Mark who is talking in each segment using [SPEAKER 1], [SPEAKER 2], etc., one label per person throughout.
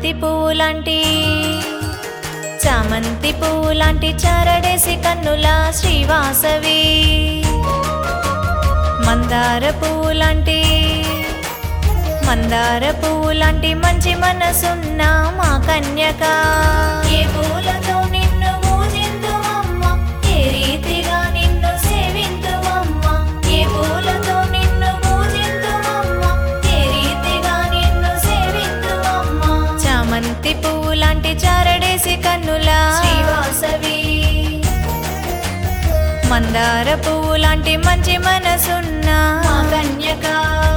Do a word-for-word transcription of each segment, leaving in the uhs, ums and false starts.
[SPEAKER 1] చామంతి పూలాంటి చామంతి పూలాంటి చారడేసి కన్నుల శ్రీవాసవి మందార పూలాంటి మందార పూలాంటి మంచి మనసున్న మా కన్యక ఏ పూలతో నిన్ను పూజింతుమమ్మ ఏ రీతిగా నిన్ను సేవింతుమమ్మ ఏ పూలతో నిన్ను పూజింతుమమ్మ ఏ రీతిగా నిన్ను సేవింతుమమ్మ చామంతి పూలాంటి చారడేసి కన్నుల శ్రీవాసవి మందార పూలాంటి మంచి మనసున్న మా కన్యక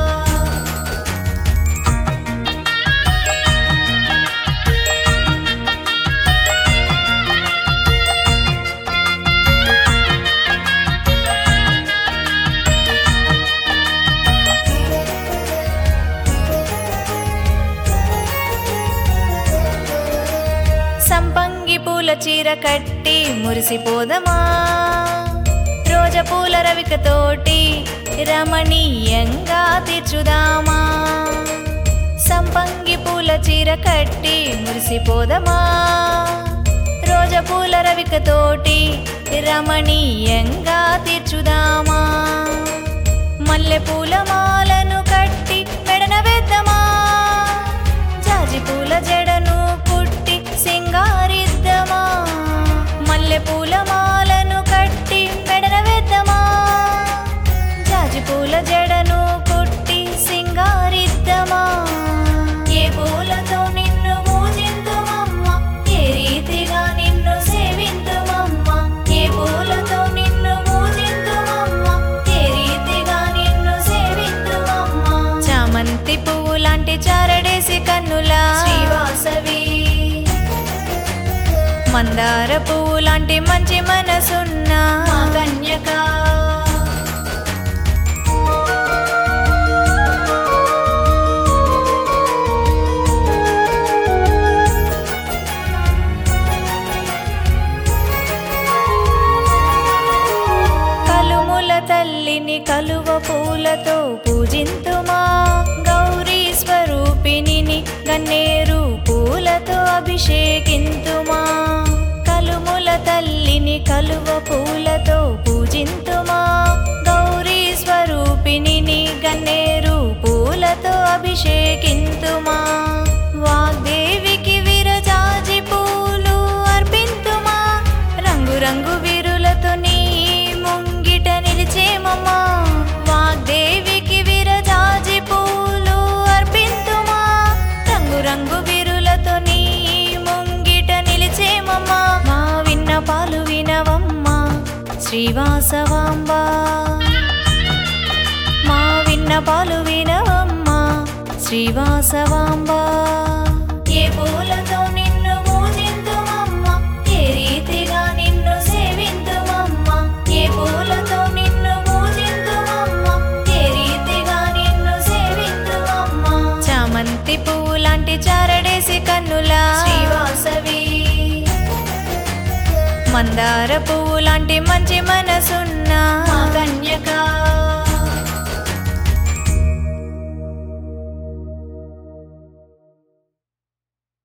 [SPEAKER 1] సంపంగి పూల చీర కట్టి మురిసిపోదమా రోజ పూల రవికతోటి రమణీయంగా తీర్చుదామా సంపంగి పూల చీర కట్టి మురిసిపోదమా రోజ పూల రవికతోటి రమణీయంగా తీర్చుదామా మల్లె పూల మాలను కట్టి మెడన వేద్దామా జాజి పూల జడను కుట్టి సింగారిద్దామా మల్లె పూల మాలను కట్టి మెడన వేద్దామా జాజి పూల జడను కుట్టి సింగారిద్దామా ఏ పూలతో నిన్ను పూజింతుమమ్మ ఏ రీతిగా నిన్ను సేవింతుమమ్మ ఏ పూలతో నిన్ను పూజింతుమమ్మ ఏ రీతిగా నిన్ను సేవింతుమమ్మ చామంతి పూలాంటి చారడేసి కన్నుల శ్రీవాసవి మందార పూలాంటి మంచి మనసున్న మా కన్యక కలుముల తల్లిని కలువ పూలతో పూజింతుమా గౌరీ స్వరూపిణిని గన్నేరు పూలతో అభిషేకింతుమా కలుముల తల్లిని కలువ పూలతో పూజింతుమా గౌరీ స్వరూపిణిని గన్నేరు పూలతో అభిషేకింతుమా వాగ్దేవికి విరజాజి పూలు అర్పింతుమా రంగు రంగు విరులతో నీ ముంగిట నిలిచేమమ్మా వాగ్దేవికి విరజాజి పూలు అర్పింతుమా రంగు రంగు విరులతో నీ ముంగిట నిలిచేమమ్మా మా విన్న పాలు వినవమ్మా శ్రీవాసవాంబ మా విన్న పాలు వినవమ్మా శ్రీవాసవాంబ ఏ పూలతో నిన్ను పూజింతుమమ్మ ఏ రీతిగా నిన్ను సేవింతుమమ్మ ఏ పూలతో నిన్ను పూజింతుమమ్మ ఏ రీతిగా నిన్ను సేవింతుమమ్మ చామంతి పూలాంటి చారడేసి కన్నుల శ్రీవాసవి మందార పూలాంటి మంచి మనసున్న మా కన్యక